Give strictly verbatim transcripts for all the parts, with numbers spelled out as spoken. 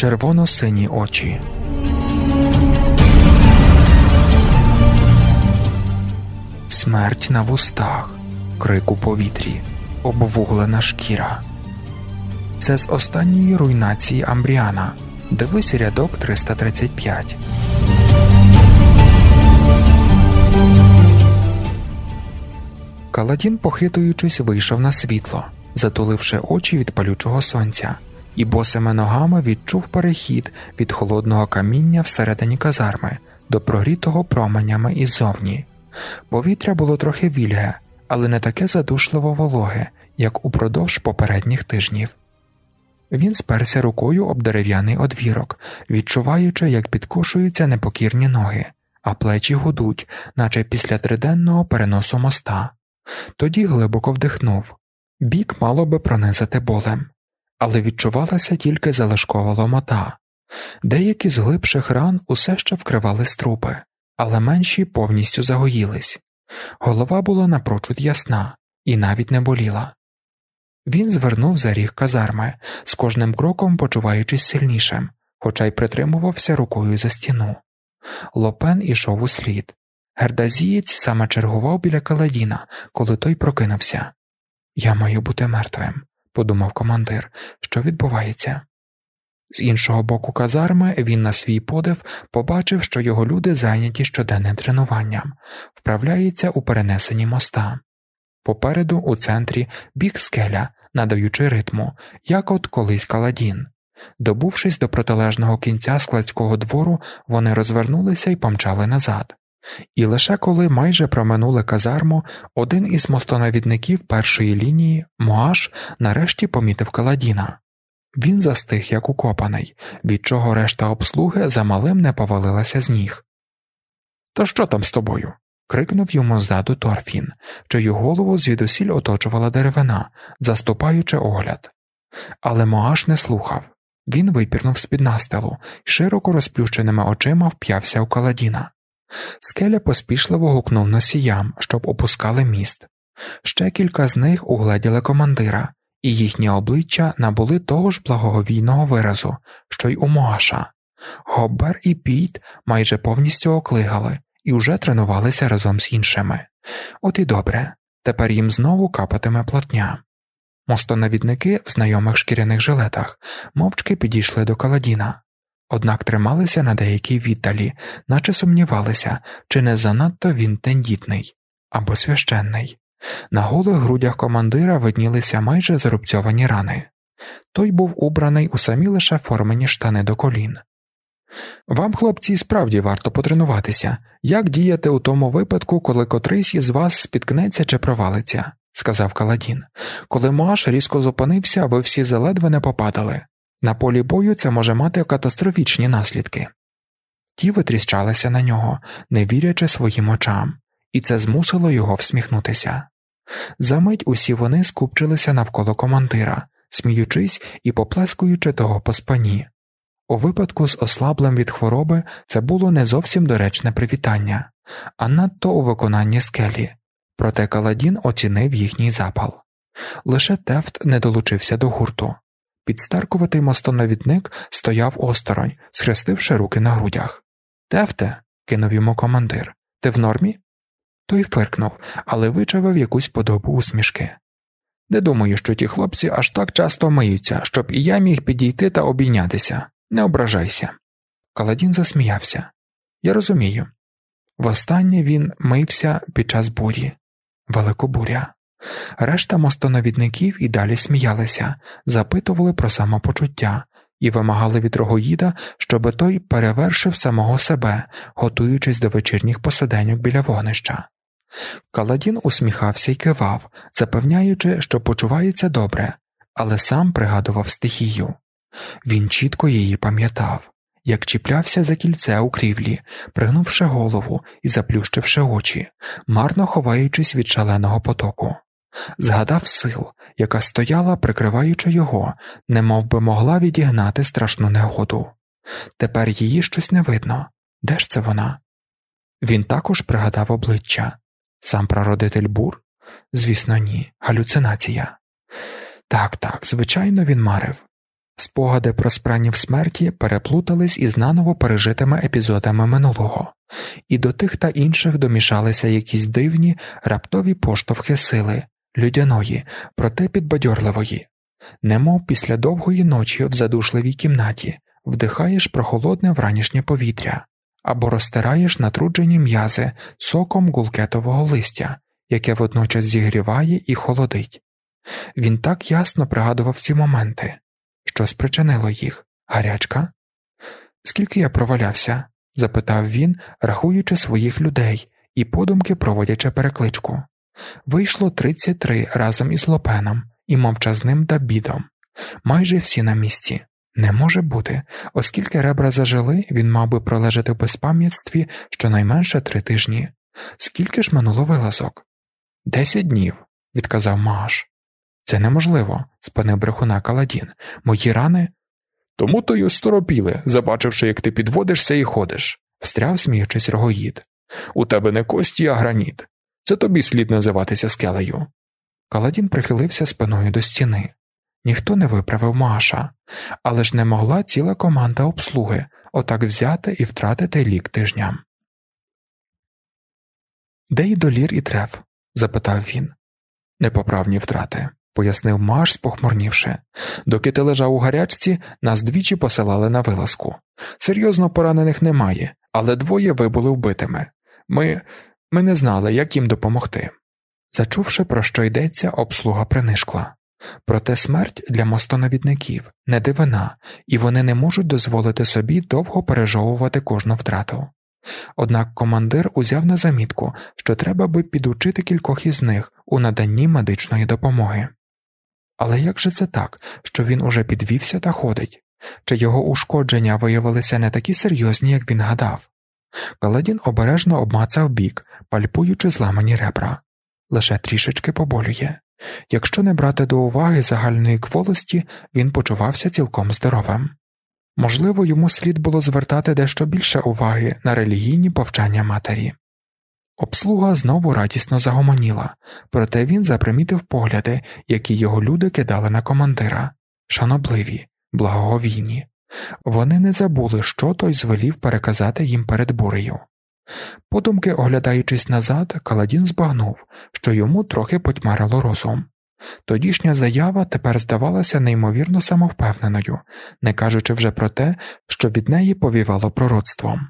Червоно-сині очі. Смерть на вустах, крик у повітрі, обвуглена шкіра. Це з останньої руйнації Амбріана. Дивись рядок триста тридцять п'ять. Каладін, похитуючись, вийшов на світло, затуливши очі від палючого сонця, і босими ногами відчув перехід від холодного каміння всередині казарми до прогрітого променями іззовні. Повітря було трохи вільге, але не таке задушливо вологе, як упродовж попередніх тижнів. Він сперся рукою об дерев'яний одвірок, відчуваючи, як підкошуються непокірні ноги, а плечі гудуть, наче після триденного переносу моста. Тоді глибоко вдихнув. Бік мало би пронизати болем, але відчувалася тільки залишкова ломота. Деякі з глибших ран усе ще вкривали струпи, але менші повністю загоїлись. Голова була напрочуд ясна і навіть не боліла. Він звернув за ріг казарми, з кожним кроком почуваючись сильнішим, хоча й притримувався рукою за стіну. Лопен ішов услід. Гердазієць саме чергував біля Каладіна, коли той прокинувся. «Я маю бути мертвим», – подумав командир. «Що відбувається?» З іншого боку казарми він на свій подив побачив, що його люди зайняті щоденним тренуванням, вправляються у перенесенні моста. Попереду, у центрі, біг скеля, надаючи ритму, як от колись Каладін. Добувшись до протилежного кінця складського двору, вони розвернулися і помчали назад. І лише коли майже проминули казарму, один із мостонавідників першої лінії, Моаш, нарешті помітив Каладіна. Він застиг, як укопаний, від чого решта обслуги замалим не повалилася з ніг. «То що там з тобою?» – крикнув йому ззаду Торфін, чию голову звідусіль оточувала деревина, заступаючи огляд. Але Моаш не слухав. Він випірнув з-під настилу і широко розплющеними очима вп'явся у Каладіна. Скеля поспішливо гукнув носіям, щоб опускали міст. Ще кілька з них угледіли командира, і їхні обличчя набули того ж благоговійного виразу, що й у Моаша. Гоббер і Піт майже повністю оклигали і вже тренувалися разом з іншими. От і добре, тепер їм знову капатиме платня. Мостонавідники в знайомих шкіряних жилетах мовчки підійшли до Каладіна. Однак трималися на деякій віддалі, наче сумнівалися, чи не занадто він тендітний або священний. На голих грудях командира виднілися майже зарубцьовані рани. Той був убраний у самі лише формені штани до колін. «Вам, хлопці, справді варто потренуватися, як діяти у тому випадку, коли котрийсь із вас спіткнеться чи провалиться», – сказав Каладін. «Коли Моаш різко зупинився, ви всі заледве не попадали. На полі бою це може мати катастрофічні наслідки». Ті витріщалися на нього, не вірячи своїм очам, і це змусило його всміхнутися. Замить усі вони скупчилися навколо командира, сміючись і поплескуючи того по спині. У випадку з ослаблим від хвороби це було не зовсім доречне привітання, а надто у виконанні скелі, проте Каладін оцінив їхній запал. Лише Тефт не долучився до гурту. Підстаркуватий мостонавідник стояв осторонь, схрестивши руки на грудях. «Тефте», – кинув йому командир, – «ти в нормі?» Той фиркнув, але вичавив якусь подобу усмішки. «Не думаю, що ті хлопці аж так часто миються, щоб і я міг підійти та обійнятися. Не ображайся». Каладін засміявся. «Я розумію. Востаннє він мився під час бурі. Великобуря». Решта мостонавідників і далі сміялися, запитували про самопочуття і вимагали від Рогоїда, щоби той перевершив самого себе, готуючись до вечірніх посиденьок біля вогнища. Каладін усміхався й кивав, запевняючи, що почувається добре, але сам пригадував стихію. Він чітко її пам'ятав, як чіплявся за кільце у крівлі, пригнувши голову і заплющивши очі, марно ховаючись від шаленого потоку. Згадав сил, яка стояла, прикриваючи його, немов би могла відігнати страшну негоду. Тепер її щось не видно. Де ж це вона? Він також пригадав обличчя. Сам прародитель бур? Звісно, ні. Галюцинація. Так, так, звичайно, він марив. Спогади про спранів смерті переплутались із наново пережитими епізодами минулого, і до тих та інших домішалися якісь дивні, раптові поштовхи сили, людяної, проте підбадьорливої. Немов після довгої ночі в задушливій кімнаті вдихаєш прохолодне вранішнє повітря, або розтираєш натруджені м'язи соком гулкетового листя, яке водночас зігріває і холодить. Він так ясно пригадував ці моменти. Що спричинило їх? Гарячка? «Скільки я провалявся?» – запитав він, рахуючи своїх людей і подумки проводячи перекличку. Вийшло тридцять три разом із Лопеном і мовчазним Дабідом. Майже всі на місці. Не може бути, оскільки ребра зажили, він мав би пролежати в безпам'ятстві щонайменше три тижні. Скільки ж минуло вилазок? Десять днів, відказав Мааш. Це неможливо, спинив брехуна Каладін. Мої рани? Тому то й осторопіли, забачивши, як ти підводишся і ходиш, встряв, сміючись, Рогоїд. У тебе не кості, а граніт. Це тобі слід називатися скелею. Каладін прихилився спиною до стіни. Ніхто не виправив Мааша, але ж не могла ціла команда обслуги отак взяти і втратити лік тижням. «Де і Долір, і Треф?» – запитав він. «Непоправні втрати», – пояснив Мааш, спохмурнівши. «Доки ти лежав у гарячці, нас двічі посилали на вилазку. Серйозно поранених немає, але двоє вибули вбитими. Ми... ми не знали, як їм допомогти». Зачувши, про що йдеться, обслуга принишкла. Проте смерть для мостоновідників – не дивина, і вони не можуть дозволити собі довго пережовувати кожну втрату. Однак командир узяв на замітку, що треба би підучити кількох із них у наданні медичної допомоги. Але як же це так, що він уже підвівся та ходить? Чи його ушкодження виявилися не такі серйозні, як він гадав? Каладін обережно обмацав бік, пальпуючи зламані ребра. Лише трішечки поболює. Якщо не брати до уваги загальної кволості, він почувався цілком здоровим. Можливо, йому слід було звертати дещо більше уваги на релігійні повчання матері. Обслуга знову радісно загомоніла, проте він запримітив погляди, які його люди кидали на командира. Шанобливі, благоговійні. Вони не забули, що той звелів переказати їм перед бурею. Подумки, оглядаючись назад, Каладін збагнув, що йому трохи потьмарило розум. Тодішня заява тепер здавалася неймовірно самовпевненою, не кажучи вже про те, що від неї повівало пророцтвом.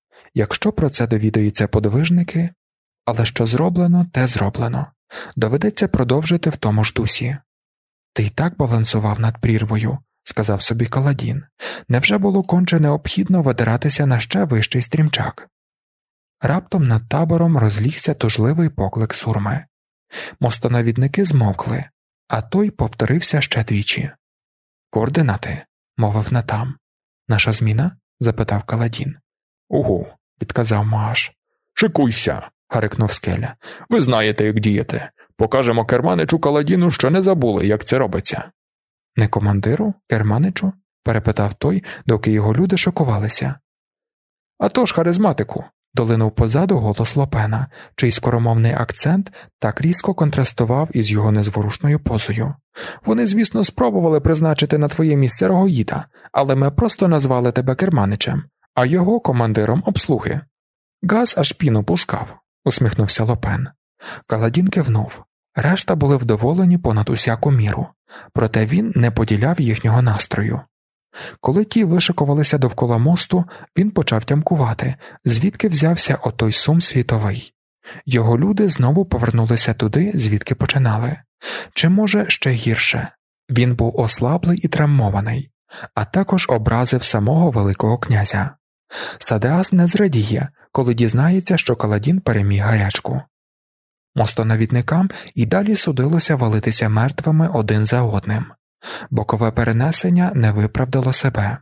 Якщо про це довідаються подвижники, але що зроблено, те зроблено. Доведеться продовжити в тому ж дусі. «Ти й так балансував над прірвою», – сказав собі Каладін. «Невже було конче необхідно видиратися на ще вищий стрімчак?» Раптом над табором розлігся тужливий поклик сурми. Мостоновідники змовкли, а той повторився ще двічі. «Координати», – мовив Натам. «Наша зміна?» – запитав Каладін. «Угу», – відказав Мааш. «Шикуйся», – гарикнув Скеля. «Ви знаєте, як діяти. Покажемо керманичу Каладіну, що не забули, як це робиться». «Не командиру? Керманичу?» – перепитав той, доки його люди шокувалися. «А то ж харизматику», – долинув позаду голос Лопена, чий скоромовний акцент так різко контрастував із його незворушною позою. «Вони, звісно, спробували призначити на твоє місце Рогоїда, але ми просто назвали тебе керманичем, а його командиром обслуги». «Газ аж піну пускав», – усміхнувся Лопен. Каладін кивнув. Решта були вдоволені понад усяку міру, проте він не поділяв їхнього настрою. Коли ті вишикувалися довкола мосту, він почав тямкувати, звідки взявся отой сум світовий. Його люди знову повернулися туди, звідки починали. Чи, може, ще гірше. Він був ослаблий і травмований, а також образив самого Великого князя. Садеас не зрадіє, коли дізнається, що Каладін переміг гарячку. Мостоновідникам і далі судилося валитися мертвими один за одним. Бокове перенесення не виправдало себе.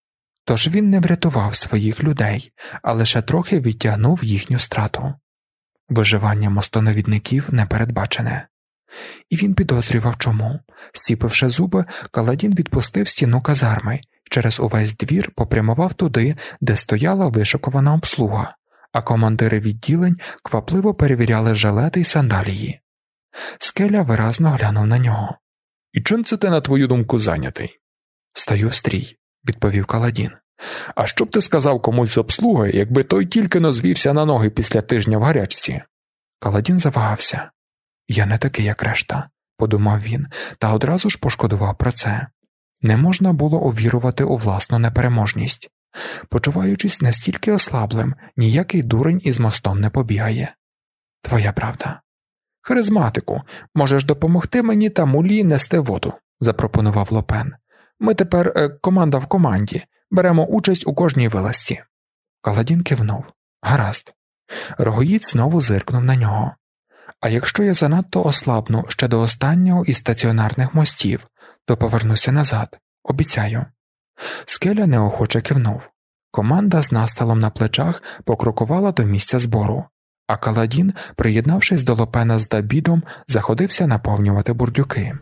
Тож він не врятував своїх людей, а лише трохи відтягнув їхню страту. Виживання мостоновідників не передбачене. І він підозрював чому. Зціпивши зуби, Каладін відпустив стіну казарми, через увесь двір попрямував туди, де стояла вишикувана обслуга, а командири відділень квапливо перевіряли жилети й сандалії. Скеля виразно глянув на нього. «І чим це ти, на твою думку, зайнятий?» «Стаю в стрій», – відповів Каладін. «А що б ти сказав комусь з обслуги, якби той тільки но звівся на ноги після тижня в гарячці?» Каладін завагався. «Я не такий, як решта», – подумав він, та одразу ж пошкодував про це. Не можна було увірувати у власну непереможність. Почуваючись настільки ослаблим, ніякий дурень із мостом не побігає. «Твоя правда». «Харизматику, можеш допомогти мені та Мулі нести воду», – запропонував Лопен. «Ми тепер е, команда в команді, беремо участь у кожній вилазці». Каладін кивнув. «Гаразд». Рогоїд знову зиркнув на нього. «А якщо я занадто ослабну ще до останнього із стаціонарних мостів, то повернуся назад. Обіцяю». Скеля неохоче кивнув. Команда з настилом на плечах покрокувала до місця збору, а Каладін, приєднавшись до Лопена з Дабідом, заходився наповнювати бурдюки.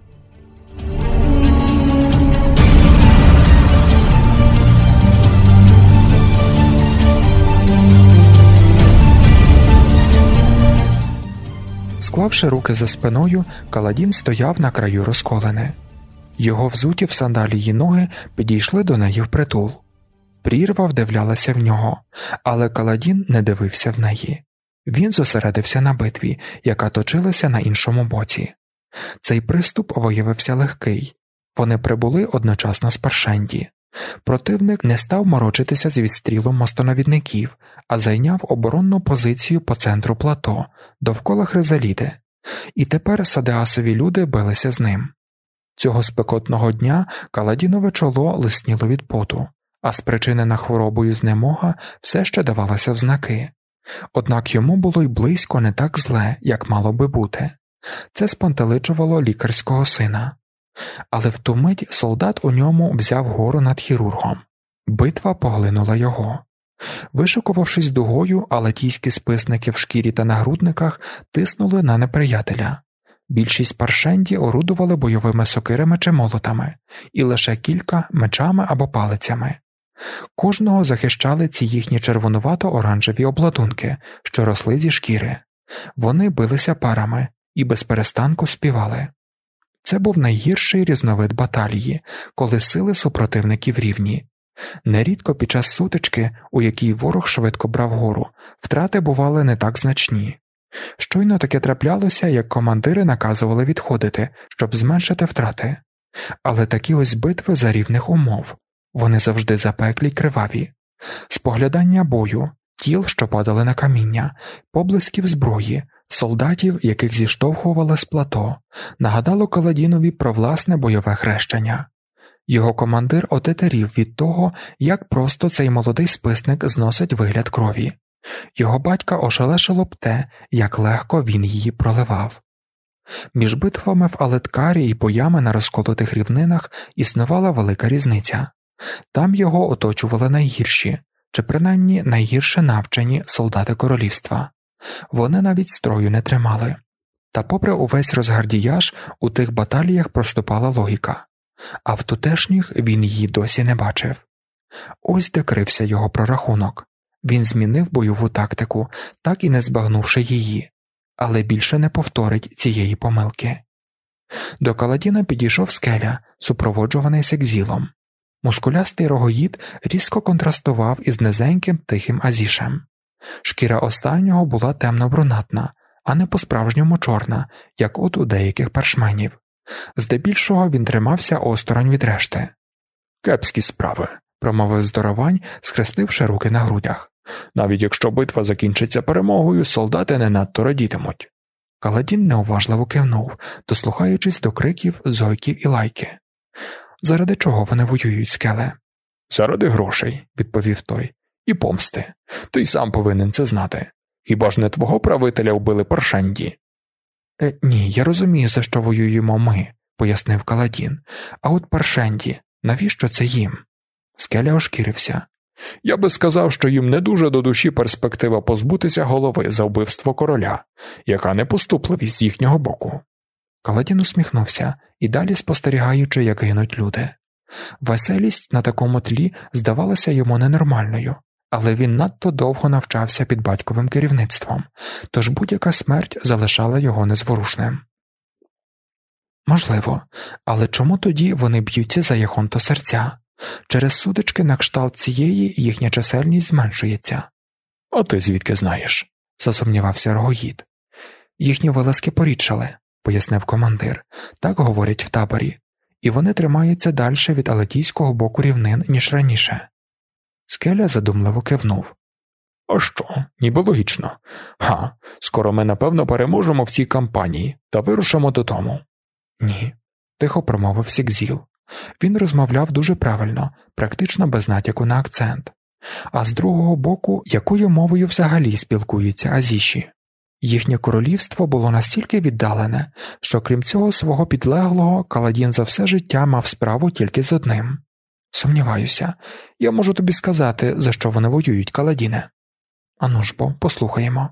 Склавши руки за спиною, Каладін стояв на краю розколини. Його взуті в сандалії ноги підійшли до неї впритул. Прірва вдивлялася в нього, але Каладін не дивився в неї. Він зосередився на битві, яка точилася на іншому боці. Цей приступ виявився легкий. Вони прибули одночасно з Паршенді. Противник не став морочитися з відстрілом мостонавідників, а зайняв оборонну позицію по центру плато, довкола Хризаліди. І тепер Садеасові люди билися з ним. Цього спекотного дня Каладінове чоло лисніло від поту, а спричинена хворобою знемога все ще давалася в знаки. Однак йому було й близько не так зле, як мало би бути. Це спантеличувало лікарського сина. Але в ту мить солдат у ньому взяв гору над хірургом. Битва поглинула його. Вишикувавшись дугою, алатійські списники в шкірі та нагрудниках тиснули на неприятеля. Більшість Паршенді орудували бойовими сокирами чи молотами, і лише кілька – мечами або палицями. Кожного захищали ці їхні червонувато-оранжеві обладунки, що росли зі шкіри. Вони билися парами і безперестанку співали. Це був найгірший різновид баталії, коли сили супротивників рівні. Нерідко під час сутички, у якій ворог швидко брав гору, втрати бували не так значні. Щойно таке траплялося, як командири наказували відходити, щоб зменшити втрати. Але такі ось битви за рівних умов. Вони завжди запеклі й криваві. Споглядання бою, тіл, що падали на каміння, поблисків зброї, солдатів, яких зіштовхували з плато, нагадало Каладінові про власне бойове хрещення. Його командир отетерів від того, як просто цей молодий списник зносить вигляд крові. Його батька ошелешило б те, як легко він її проливав. Між битвами в Алеткарі і боями на розколотих рівнинах існувала велика різниця. Там його оточували найгірші, чи принаймні найгірше навчені солдати королівства. Вони навіть строю не тримали. Та попри увесь розгардіяж, у тих баталіях проступала логіка. А в тутешніх він її досі не бачив. Ось де крився його прорахунок. Він змінив бойову тактику, так і не збагнувши її, але більше не повторить цієї помилки. До Каладіна підійшов Скеля, супроводжуваний Секзілом. Мускулястий рогоїд різко контрастував із низеньким тихим Азішем. Шкіра останнього була темно-брунатна, а не по-справжньому чорна, як от у деяких паршменів. Здебільшого він тримався осторонь від решти. «Кепські справи», – промовив здоровань, схрестивши руки на грудях. «Навіть якщо битва закінчиться перемогою, солдати не надто радітимуть». Каладін неуважливо кивнув, дослухаючись до криків, зойків і лайки. «Заради чого вони воюють, Скеле?» «Заради грошей», – відповів той. «І помсти. Ти й сам повинен це знати. Хіба ж не твого правителя вбили Паршенді?» Е, «Ні, я розумію, за що воюємо ми», – пояснив Каладін. «А от Паршенді, навіщо це їм?» Скеля ошкірився. «Я би сказав, що їм не дуже до душі перспектива позбутися голови за вбивство короля, яка непоступливість з їхнього боку». Каладін усміхнувся, і далі спостерігаючи, як гинуть люди. Веселість на такому тлі здавалася йому ненормальною, але він надто довго навчався під батьковим керівництвом, тож будь-яка смерть залишала його незворушним. Можливо, але чому тоді вони б'ються за Яхонто серця? Через судочки на кшталт цієї їхня чисельність зменшується. «А ти звідки знаєш?» – засумнівався Рогоїд. «Їхні вилазки порідшали», – пояснив командир. «Так говорять в таборі. І вони тримаються далі від алетійського боку рівнин, ніж раніше». Скеля задумливо кивнув. «А що? Ніби логічно. Га, скоро ми, напевно, переможемо в цій кампанії та вирушимо додому». «Ні», – тихо промовив Сікзіл. Він розмовляв дуже правильно, практично без натяку на акцент. А з другого боку, якою мовою взагалі спілкуються азіші? Їхнє королівство було настільки віддалене, що крім цього свого підлеглого, Каладін за все життя мав справу тільки з одним. Сумніваюся, я можу тобі сказати, за що вони воюють, Каладіне. Ану ж бо, послухаємо.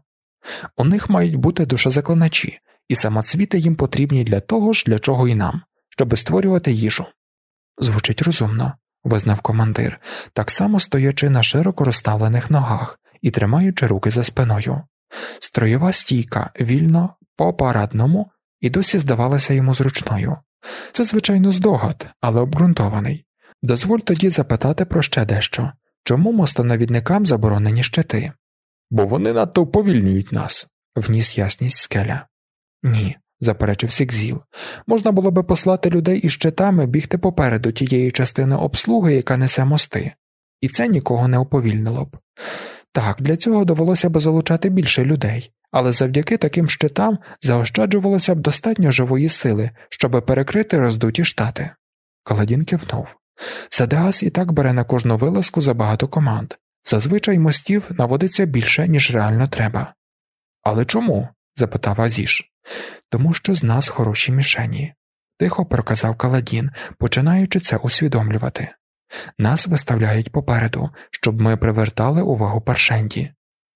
У них мають бути душезаклиначі, і самоцвіти їм потрібні для того ж, для чого і нам, щоби створювати їжу. Звучить розумно, визнав командир, так само стоячи на широко розставлених ногах і тримаючи руки за спиною. Строєва стійка, вільно, по-парадному, і досі здавалася йому зручною. Це, звичайно, здогад, але обґрунтований. Дозволь тоді запитати про ще дещо. Чому мостоновідникам заборонені щити? Бо вони надто уповільнюють нас, вніс ясність Скеля. Ні, заперечив Сікзіл. Можна було би послати людей із щитами бігти попереду тієї частини обслуги, яка несе мости. І це нікого не уповільнило б. Так, для цього довелося б залучати більше людей, але завдяки таким щитам заощаджувалося б достатньо живої сили, щоби перекрити роздуті штати. Каладін кивнув. Садеас і так бере на кожну вилазку забагато команд. Зазвичай мостів наводиться більше, ніж реально треба. Але чому? Запитав Азіш. Тому що з нас хороші мішені. Тихо проказав Каладін, починаючи це усвідомлювати. Нас виставляють попереду, щоб ми привертали увагу Паршенді.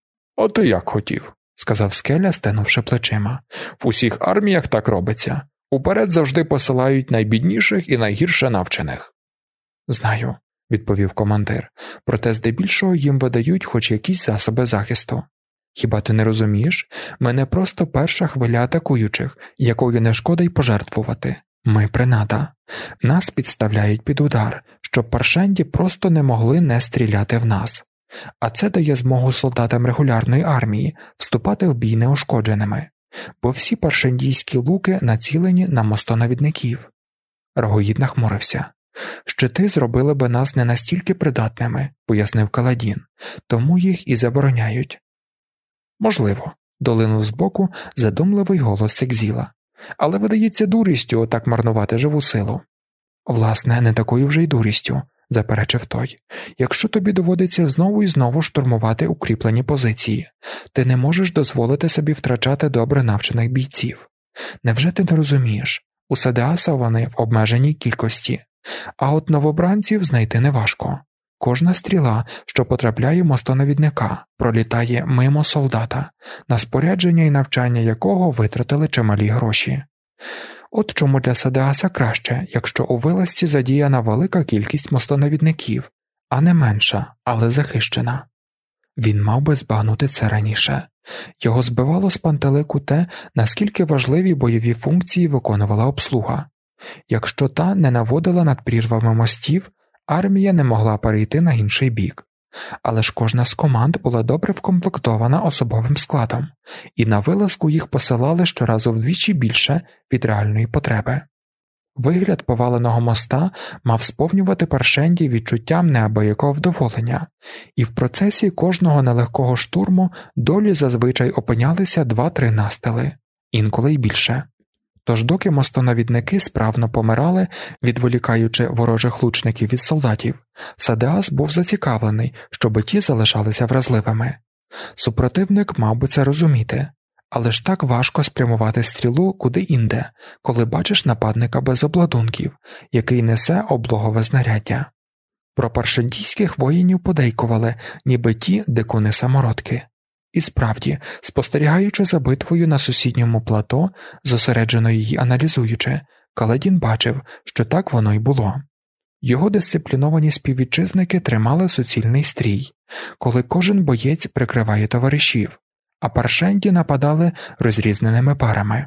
«А ти як хотів?» – сказав Скеля, стенувши плечима. «В усіх арміях так робиться. Уперед завжди посилають найбідніших і найгірше навчених». «Знаю», – відповів командир, «проте здебільшого їм видають хоч якісь засоби захисту. Хіба ти не розумієш? Ми не просто перша хвиля атакуючих, якою не шкода й пожертвувати. Ми принада. Нас підставляють під удар, щоб Паршенді просто не могли не стріляти в нас. А це дає змогу солдатам регулярної армії вступати в бій неушкодженими, бо всі паршендійські луки націлені на мостоновідників». Рогоїд нахмурився. «Щити зробили би нас не настільки придатними», – пояснив Каладін, «тому їх і забороняють». «Можливо», – долинув збоку задумливий голос Сікзіла. «Але видається дурістю отак марнувати живу силу». «Власне, не такою вже й дурістю», – заперечив той. «Якщо тобі доводиться знову і знову штурмувати укріплені позиції, ти не можеш дозволити собі втрачати добре навчених бійців. Невже ти не розумієш? У Садеаса вони в обмеженій кількості, а от новобранців знайти неважко. Кожна стріла, що потрапляє в мостоновідника, пролітає мимо солдата, на спорядження і навчання якого витратили чималі гроші. От чому для Садеаса краще, якщо у вилазці задіяна велика кількість мостоновідників, а не менша, але захищена. Він мав би збагнути це раніше. Його збивало з пантелику те, наскільки важливі бойові функції виконувала обслуга. Якщо та не наводила над прірвами мостів, армія не могла перейти на інший бік. Але ж кожна з команд була добре вкомплектована особовим складом, і на вилазку їх посилали щоразу вдвічі більше від реальної потреби. Вигляд поваленого моста мав сповнювати Паршенді відчуттям неабиякого вдоволення, і в процесі кожного нелегкого штурму долі зазвичай опинялися два-три настили, інколи й більше. Тож доки мостоновідники справно помирали, відволікаючи ворожих лучників від солдатів, Садеас був зацікавлений, щоби ті залишалися вразливими. Супротивник мав би це розуміти, але ж так важко спрямувати стрілу куди-інде, коли бачиш нападника без обладунків, який несе облогове знаряддя. Про паршендійських воїнів подейкували, ніби ті дикуни-самородки. І справді, спостерігаючи за битвою на сусідньому плато, зосереджено її аналізуючи, Каладін бачив, що так воно й було. Його дисципліновані співвітчизники тримали суцільний стрій, коли кожен боєць прикриває товаришів, а Паршенді нападали розрізненими парами.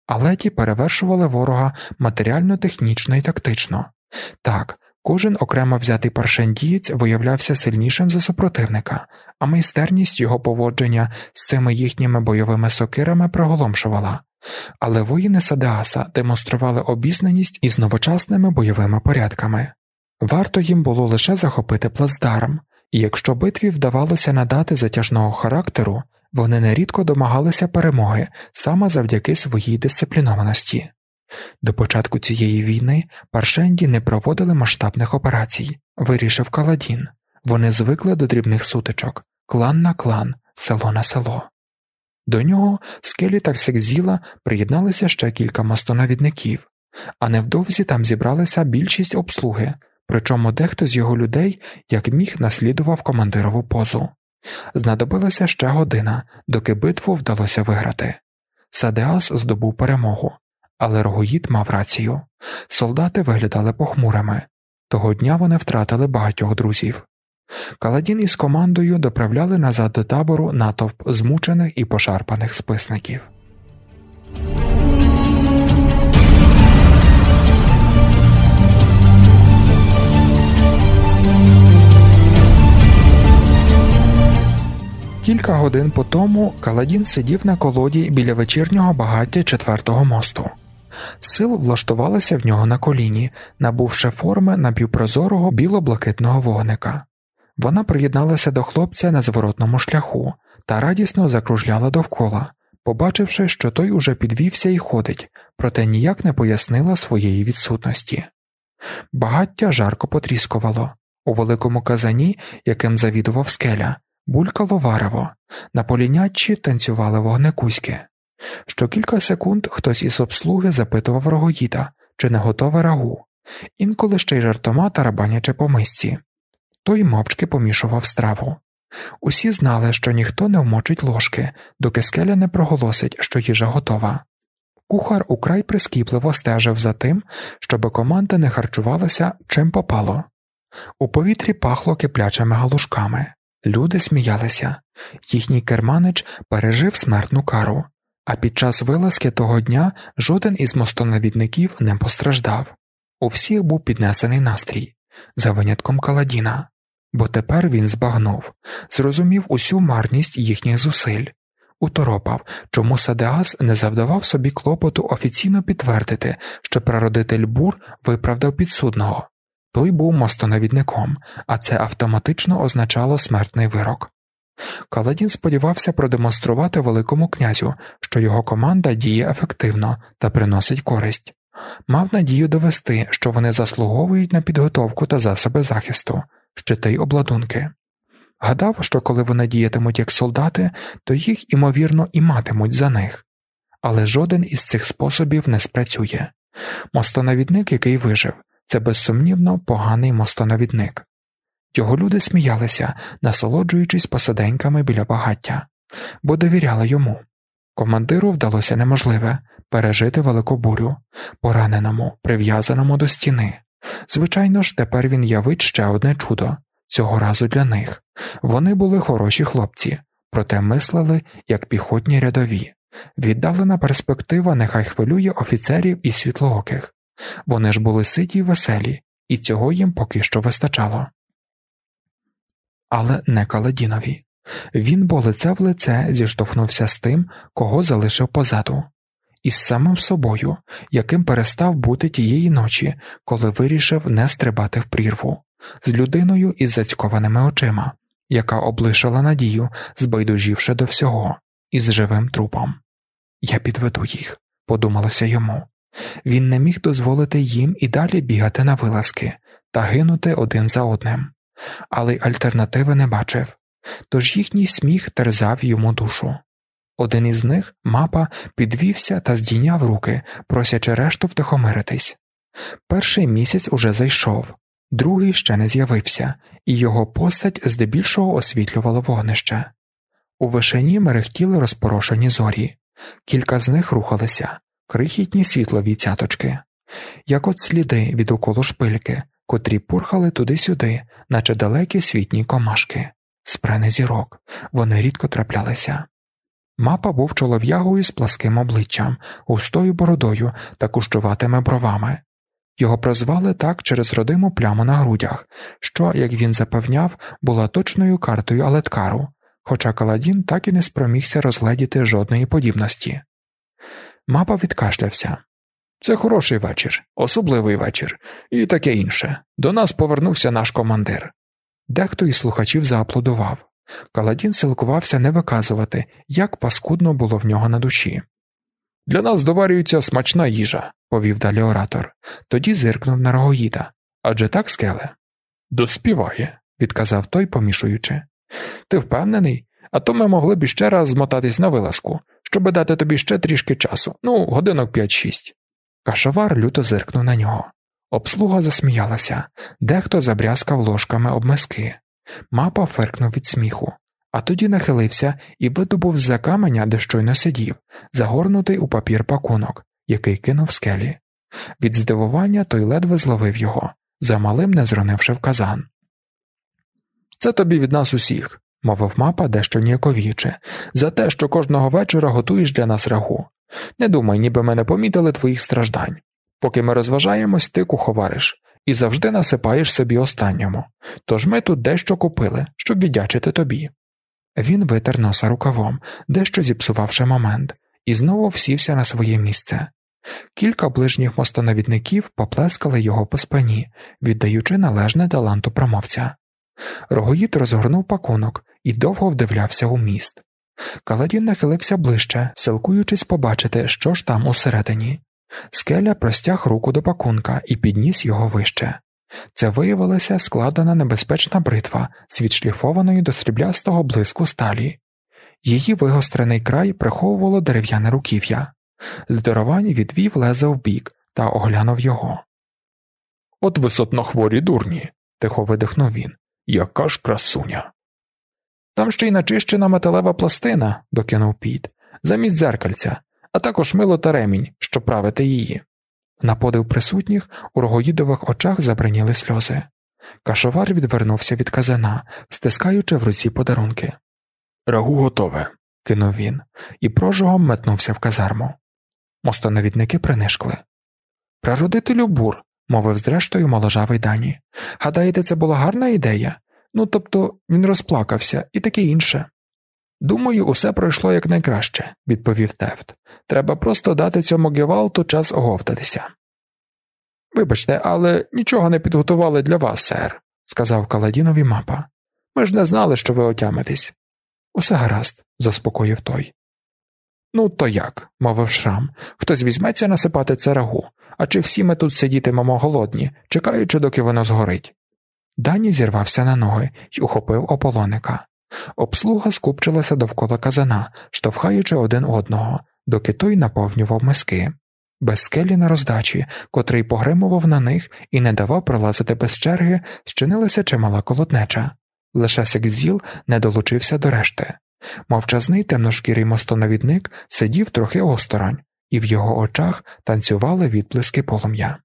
але ті перевершували ворога матеріально, технічно і тактично. Так, кожен окремо взятий паршендієць виявлявся сильнішим за супротивника, а майстерність його поводження з цими їхніми бойовими сокирами приголомшувала. Але воїни Садеаса демонстрували обізнаність із новочасними бойовими порядками. Варто їм було лише захопити плацдарм, і якщо битві вдавалося надати затяжного характеру, вони нерідко домагалися перемоги саме завдяки своїй дисциплінованості. До початку цієї війни паршенді не проводили масштабних операцій, вирішив Каладін. Вони звикли до дрібних сутичок, клан на клан, село на село. До нього Скелі та Ксекзіла приєдналися ще кілька мостонавідників, а невдовзі там зібралася більшість обслуги, причому дехто з його людей, як міг, наслідував командирову позу. Знадобилася ще година, доки битву вдалося виграти. Садеас здобув перемогу, але Рогоїд мав рацію. Солдати виглядали похмурими. Того дня вони втратили багатьох друзів. Каладін із командою доправляли назад до табору натовп змучених і пошарпаних списників. Кілька годин по тому Каладін сидів на колоді біля вечірнього багаття четвертого мосту. Сил влаштувалася в нього на коліні, набувши форми напівпрозорого біло-блакитного вогника. Вона приєдналася до хлопця на зворотному шляху та радісно закружляла довкола, побачивши, що той уже підвівся і ходить, проте ніяк не пояснила своєї відсутності. Багаття жарко потріскувало. У великому казані, яким завідував Скеля, булькало варево, на поліняччі танцювали вогнекузьки. Що кілька секунд хтось із обслуги запитував Рогоїда, чи не готове рагу, інколи ще й жартома тарабанячи по мисці. Той мовчки помішував страву. Усі знали, що ніхто не вмочить ложки, доки Скеля не проголосить, що їжа готова. Кухар украй прискіпливо стежив за тим, щоби команда не харчувалася чим попало. У повітрі пахло киплячими галушками. Люди сміялися. Їхній керманич пережив смертну кару, а під час вилазки того дня жоден із мостонавідників не постраждав. У всіх був піднесений настрій, за винятком Каладіна, бо тепер він збагнув, зрозумів усю марність їхніх зусиль, уторопав, чому Садеас не завдавав собі клопоту офіційно підтвердити, що прародитель Бур виправдав підсудного. Той був мостонавідником, а це автоматично означало смертний вирок. Каладін сподівався продемонструвати великому князю, що його команда діє ефективно та приносить користь. Мав надію довести, що вони заслуговують на підготовку та засоби захисту, щити й обладунки. Гадав, що коли вони діятимуть як солдати, то їх, імовірно, і матимуть за них. Але жоден із цих способів не спрацює. Мостонавідник, який вижив, це безсумнівно поганий мостонавідник. Його люди сміялися, насолоджуючись посиденьками біля багаття, бо довіряли йому. Командиру вдалося неможливе – пережити велику бурю, пораненому, прив'язаному до стіни. Звичайно ж, тепер він явить ще одне чудо, цього разу для них. Вони були хороші хлопці, проте мислили, як піхотні рядові. Віддалена перспектива нехай хвилює офіцерів і світлооких. Вони ж були ситі й веселі, і цього їм поки що вистачало. Але не Каладінові. Він бо лице в лице зіштовхнувся з тим, кого залишив позаду. Із самим собою, яким перестав бути тієї ночі, коли вирішив не стрибати в прірву. З людиною із зацькованими очима, яка облишила надію, збайдужівши до всього, із живим трупом. «Я підведу їх», – подумалося йому. Він не міг дозволити їм і далі бігати на вилазки та гинути один за одним. Але й альтернативи не бачив, тож їхній сміх терзав йому душу. Один із них, Мапа, підвівся та здійняв руки, просячи решту втихомиритись. Перший місяць уже зайшов, другий ще не з'явився, і його постать здебільшого освітлювало вогнище. У вишині мерехтіли розпорошені зорі, кілька з них рухалися, крихітні світлові цяточки, як от сліди від уколу шпильки, котрі пурхали туди-сюди, наче далекі світні комашки. Спрени зірок, вони рідко траплялися. Мапа був чолов'ягою з пласким обличчям, густою бородою та кущуватими бровами. Його прозвали так через родиму пляму на грудях, що, як він запевняв, була точною картою Алеткару, хоча Каладін так і не спромігся розгледіти жодної подібності. Мапа відкашлявся. «Це хороший вечір, особливий вечір, і таке інше. До нас повернувся наш командир». Дехто із слухачів зааплодував. Каладін силкувався не виказувати, як паскудно було в нього на душі. «Для нас доварюється смачна їжа», – повів далі оратор. Тоді зиркнув на Рогоїда. «Адже так, Скеле?» «Доспіває», – відказав той, помішуючи. «Ти впевнений? А то ми могли б іще раз змотатись на вилазку, щоб дати тобі ще трішки часу, ну, годинок п'ять-шість». Кашовар люто зиркнув на нього. Обслуга засміялася, дехто забрязкав ложками об миски. Мапа фиркнув від сміху, а тоді нахилився і видобув з-за каменя, де щойно сидів, загорнутий у папір пакунок, який кинув Скелі. Від здивування той ледве зловив його, замалим не зронивши в казан. «Це тобі від нас усіх», – мовив Мапа дещо ніяковіючи, «за те, що кожного вечора готуєш для нас рагу. Не думай, ніби ми не помітили твоїх страждань. Поки ми розважаємось, ти куховариш, і завжди насипаєш собі останньому. Тож ми тут дещо купили, щоб віддячити тобі». Він витер носа рукавом, дещо зіпсувавши момент, і знову всівся на своє місце. Кілька ближніх мостоновідників поплескали його по спині, віддаючи належне таланту промовця. Рогоїд розгорнув пакунок і довго вдивлявся у міст. Каладін нахилився ближче, силкуючись побачити, що ж там усередині. Скеля простяг руку до пакунка і підніс його вище. Це виявилася складена небезпечна бритва з відшліфованої до сріблястого блиску сталі. Її вигострений край приховувало дерев'яне руків'я. Здоровань відвів лезо вбік та оглянув його. «От висотнохворі дурні», – тихо видихнув він. «Яка ж красуня!» «Там ще й начищена металева пластина», – докинув Піт, – «замість дзеркальця, а також мило та ремінь, що правити її». На подив присутніх у Рогоїдових очах забриніли сльози. Кашовар відвернувся від казана, стискаючи в руці подарунки. «Рагу готове», – кинув він, і прожогом метнувся в казарму. Мостоновідники принишкли. «Прародителю бур», – мовив зрештою моложавий Дані. «Гадаєте, це була гарна ідея? Ну, тобто, він розплакався і таке інше». «Думаю, усе пройшло якнайкраще», – відповів Тефт. «Треба просто дати цьому Гевалту час оговтатися». «Вибачте, але нічого не підготували для вас, сер», – сказав Каладінові Мапа. «Ми ж не знали, що ви отямитесь». «Усе гаразд», – заспокоїв той. «Ну, то як?» – мовив Шрам. «Хтось візьметься насипати це рагу, а чи всі ми тут сидітимемо голодні, чекаючи, доки воно згорить?» Дані зірвався на ноги й ухопив ополоника. Обслуга скупчилася довкола казана, штовхаючи один одного, доки той наповнював миски. Без Скелі на роздачі, котрий погримував на них і не давав пролазити без черги, зчинилася чимала колотнеча. Лише Секзіл не долучився до решти. Мовчазний темношкірий мостоновідник сидів трохи осторонь, і в його очах танцювали відблиски полум'я.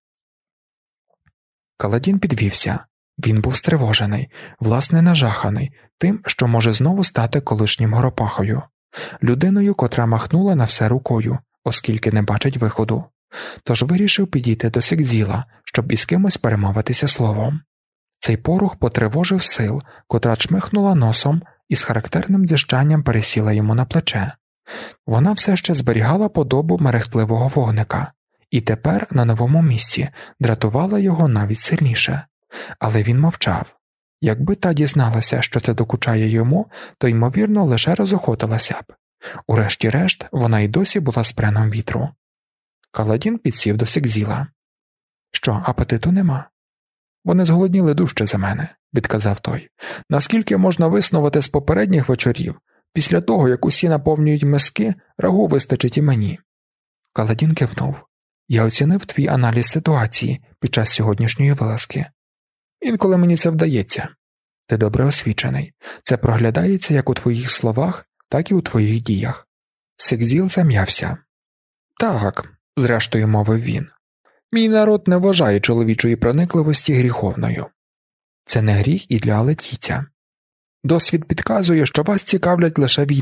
Каладін підвівся. Він був стривожений, власне нажаханий тим, що може знову стати колишнім Горопахою, людиною, котра махнула на все рукою, оскільки не бачить виходу. Тож вирішив підійти до Секзіла, щоб із кимось перемовитися словом. Цей порух потривожив сил, котра чмихнула носом і з характерним дзижчанням пересіла йому на плече. Вона все ще зберігала подобу мерехтливого вогника, і тепер на новому місці дратувала його навіть сильніше. Але він мовчав. Якби та дізналася, що це докучає йому, то, ймовірно, лише розохотилася б. Урешті-решт, вона й досі була спреном вітру. Каладін підсів до Секзіла. «Що, апетиту нема?» «Вони зголодніли дужче за мене», – відказав той. «Наскільки можна виснувати з попередніх вечорів, після того, як усі наповнюють миски, рагу вистачить і мені». Каладін кивнув. «Я оцінив твій аналіз ситуації під час сьогоднішньої вилазки. Інколи мені це вдається. Ти добре освічений. Це проглядається як у твоїх словах, так і у твоїх діях». Секзіл зам'явся. «Так», – зрештою мовив він. «Мій народ не вважає чоловічої проникливості гріховною». «Це не гріх і для алетійця. Досвід підказує, що вас цікавлять лише війна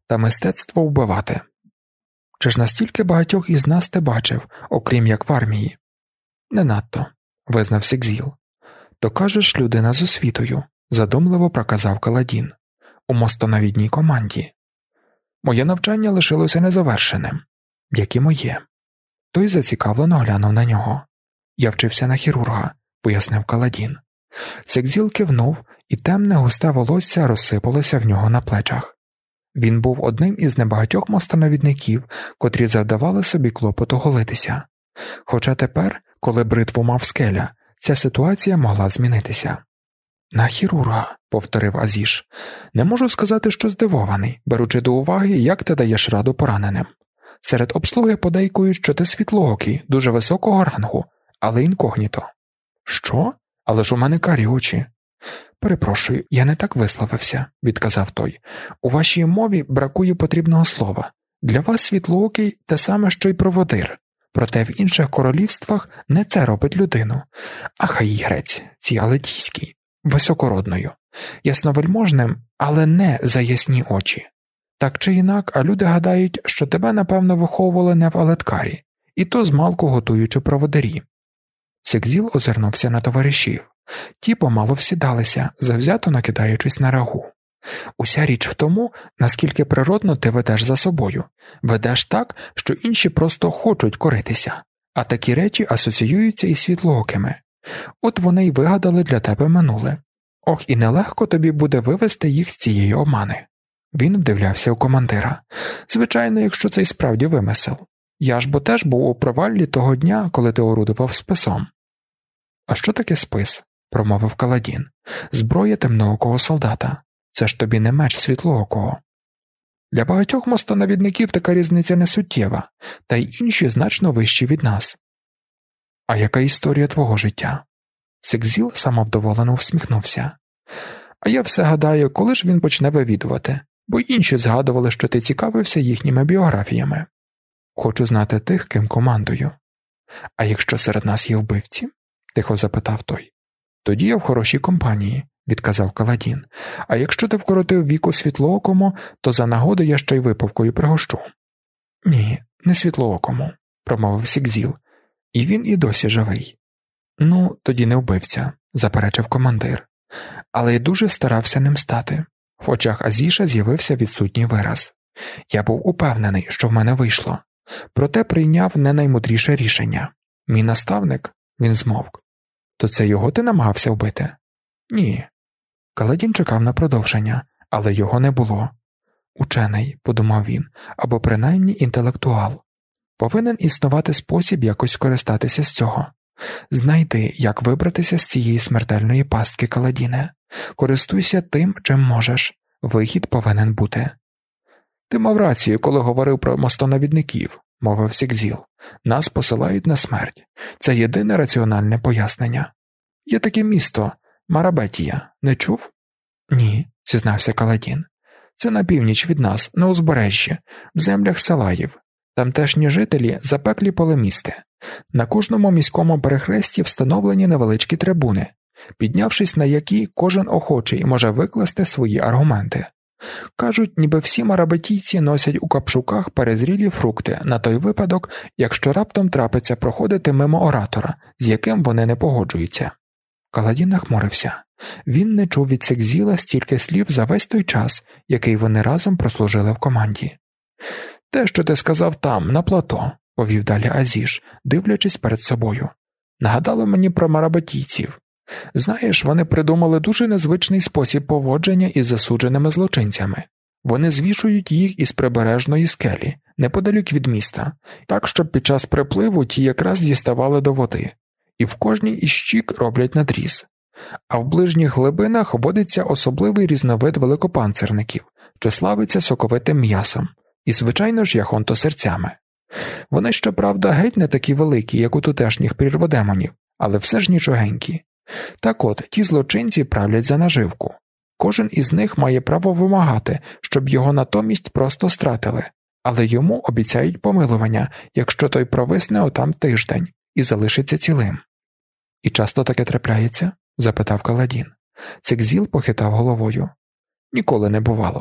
та мистецтво вбивати. Чи ж настільки багатьох із нас ти бачив, окрім як в армії? Не надто, визнав Сікзіл. То кажеш, людина з освітою, задумливо проказав Каладін. У мостоновідній команді. Моє навчання лишилося незавершеним. Як і моє. Той зацікавлено глянув на нього. Я вчився на хірурга, пояснив Каладін. Сікзіл кивнув, і темне густе волосся розсипалося в нього на плечах. Він був одним із небагатьох мостоновідників, котрі завдавали собі клопоту голитися. Хоча тепер, коли бритву мав Скеля, ця ситуація могла змінитися. «На хірурга», – повторив Азіш. «Не можу сказати, що здивований, беручи до уваги, як ти даєш раду пораненим. Серед обслуги подейкують, що ти світлоокий, дуже високого рангу, але інкогніто». «Що? Але ж у мене карі очі». «Перепрошую, я не так висловився», – відказав той. «У вашій мові бракує потрібного слова. Для вас світлоокий – те саме, що й проводир. Проте в інших королівствах не це робить людину. А хай грець, ці алетійський, високородною, ясновельможним, але не за ясні очі. Так чи інак, а люди гадають, що тебе, напевно, виховували не в алеткарі, і то змалку готуючи проводирі». Сікзіл озирнувся на товаришів. Ті помалу всідалися, завзято накидаючись на рагу. Уся річ в тому, наскільки природно ти ведеш за собою. Ведеш так, що інші просто хочуть коритися, а такі речі асоціюються із світлоокими. От вони й вигадали для тебе минуле. Ох, і нелегко тобі буде вивести їх з цієї омани. Він вдивлявся у командира. Звичайно, якщо це й справді вимисел. Я ж бо теж був у проваллі того дня, коли ти орудував списом. А що таке спис? Промовив Каладін. Зброя темноокого солдата. Це ж тобі не меч світлоокого. Для багатьох мостоновідників така різниця не суттєва, та й інші значно вищі від нас. А яка історія твого життя? Сікзіл самовдоволено всміхнувся. А я все гадаю, коли ж він почне вивідувати, бо й інші згадували, що ти цікавився їхніми біографіями. Хочу знати тих, ким командую. А якщо серед нас є вбивці? Тихо запитав той. Тоді я в хорошій компанії, відказав Каладін. А якщо ти вкоротив віку світлоокому, то за нагоду я ще й випивкою пригощу. Ні, не світлоокому, промовив Сікзіл. І він і досі живий. Ну, тоді не вбивця, заперечив командир. Але й дуже старався ним стати. В очах Азіша з'явився відсутній вираз. Я був упевнений, що в мене вийшло. Проте прийняв не наймудріше рішення. Мій наставник, він змовк. То це його ти намагався вбити? Ні. Каладін чекав на продовження, але його не було. Учений, подумав він, або принаймні інтелектуал. Повинен існувати спосіб якось скористатися з цього. Знайди, як вибратися з цієї смертельної пастки, Каладіне. Користуйся тим, чим можеш. Вихід повинен бути. Ти мав рацію, коли говорив про мостоновідників, мовив Сікзіл. Нас посилають на смерть. Це єдине раціональне пояснення. Є таке місто Марабетія. Не чув? Ні, зізнався Каладін. Це на північ від нас, на узбережжі, в землях Салаїв. Тамтешні жителі – запеклі полемісти. На кожному міському перехресті встановлені невеличкі трибуни, піднявшись на які кожен охочий може викласти свої аргументи. Кажуть, ніби всі марабетійці носять у капшуках перезрілі фрукти на той випадок, якщо раптом трапиться проходити мимо оратора, з яким вони не погоджуються. Каладін нахмурився. Він не чув від Сікзіла стільки слів за весь той час, який вони разом прослужили в команді. «Те, що ти сказав там, на плато», – повів далі Азіш, дивлячись перед собою. «Нагадало мені про марабетійців. Знаєш, вони придумали дуже незвичний спосіб поводження із засудженими злочинцями. Вони звішують їх із прибережної скелі, неподалік від міста, так, щоб під час припливу ті якраз діставали до води. І в кожній із щік роблять надріз. А в ближніх глибинах водиться особливий різновид великопанцирників, що славиться соковитим м'ясом, і, звичайно ж, яхонтосерцями. Вони, щоправда, геть не такі великі, як у тутешніх прірводемонів, але все ж нічогенькі. Так от, ті злочинці правлять за наживку. Кожен із них має право вимагати, щоб його натомість просто стратили, але йому обіцяють помилування, якщо той провисне отам тиждень і залишиться цілим. «І часто таке трапляється?» – запитав Каладін. Сікзіл похитав головою. «Ніколи не бувало,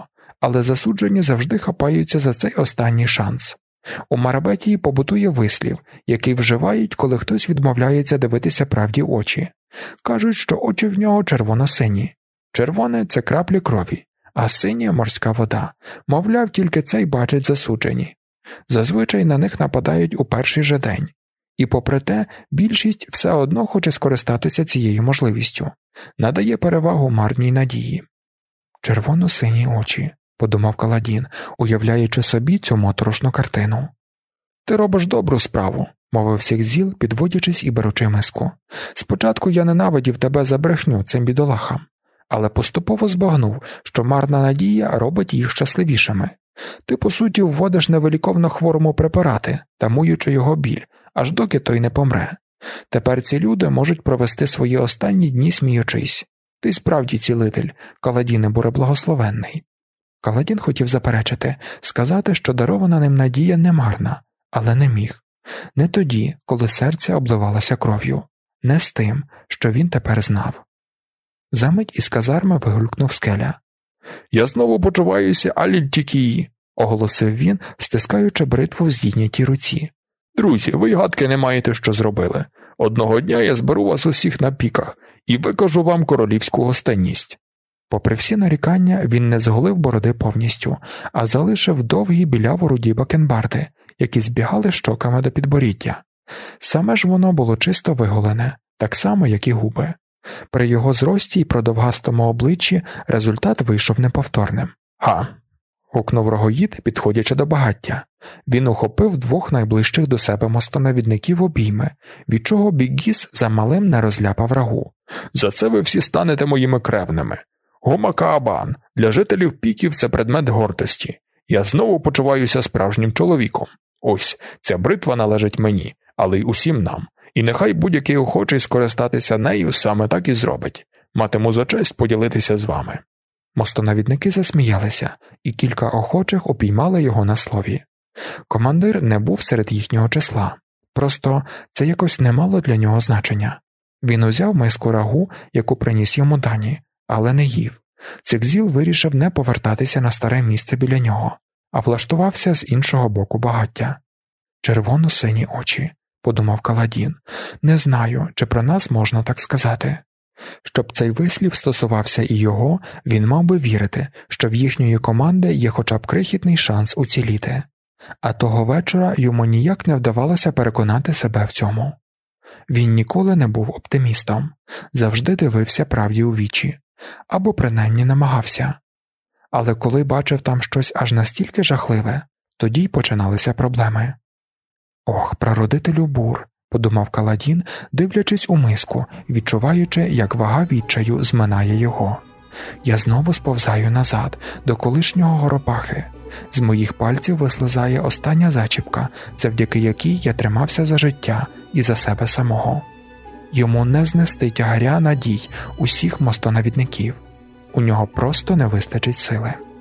але засуджені завжди хапаються за цей останній шанс. У Марабетії побутує вислів, який вживають, коли хтось відмовляється дивитися правді в очі. Кажуть, що очі в нього червоно-сині. Червоне – це краплі крові, а синя – морська вода. Мовляв, тільки це й бачать засуджені. Зазвичай на них нападають у перший же день. І попри те, більшість все одно хоче скористатися цією можливістю. Надає перевагу марній надії. «Червоно-сині очі», – подумав Каладін, уявляючи собі цю моторошну картину. «Ти робиш добру справу», – мовив Сєкзіл, підводячись і беручи миску. «Спочатку я ненавидів тебе за брехню цим бідолахам, але поступово збагнув, що марна надія робить їх щасливішими. Ти, по суті, вводиш невиліковно хворому препарати, тамуючи його біль, аж доки той не помре. Тепер ці люди можуть провести свої останні дні сміючись. Ти справді цілитель, Каладіне Буреблагословенний». Каладін хотів заперечити, сказати, що дарована ним надія не марна, але не міг. Не тоді, коли серце обливалося кров'ю. Не з тим, що він тепер знав. Замить із казарми вигулькнув Скеля. «Я знову почуваюся аліль-тікії», – оголосив він, стискаючи бритву в здійнятій руці. «Друзі, ви й гадки не маєте, що зробили. Одного дня я зберу вас усіх на піках і викажу вам королівську гостинність». Попри всі нарікання, він не зголив бороди повністю, а залишив довгі біляво-руді бакенбарди, які збігали щоками до підборіддя. Саме ж воно було чисто виголене, так само, як і губи. При його зрості й продовгастому обличчі результат вийшов неповторним. «Га!» – гукнув Рогоїд, підходячи до багаття. Він ухопив двох найближчих до себе мостоновідників обійми, від чого Біггіс замалим не розляпав рагу. «За це ви всі станете моїми кревними. Гомакаабан, для жителів піків це предмет гордості. Я знову почуваюся справжнім чоловіком. Ось, ця бритва належить мені, але й усім нам. І нехай будь-який охочий скористатися нею саме так і зробить. Матиму за честь поділитися з вами». Мостоновідники засміялися, і кілька охочих обіймали його на слові. Командир не був серед їхнього числа. Просто це якось не мало для нього значення. Він узяв миску рагу, яку приніс йому Дані, але не їв. Сєкзіл вирішив не повертатися на старе місце біля нього, а влаштувався з іншого боку багаття. «Червоно-сині очі», – подумав Каладін. «Не знаю, чи про нас можна так сказати». Щоб цей вислів стосувався і його, він мав би вірити, що в їхньої команди є хоча б крихітний шанс уціліти. А того вечора йому ніяк не вдавалося переконати себе в цьому. Він ніколи не був оптимістом, завжди дивився правді у вічі, або принаймні намагався. Але коли бачив там щось аж настільки жахливе, тоді й починалися проблеми. «Ох, прародителю бур», – подумав Каладін, дивлячись у миску, відчуваючи, як вага відчаю зминає його. «Я знову сповзаю назад, до колишнього горопахи. З моїх пальців вислизає остання зачіпка, завдяки якій я тримався за життя і за себе самого. Йому не знести тягаря надій усіх мостоновідників. У нього просто не вистачить сили».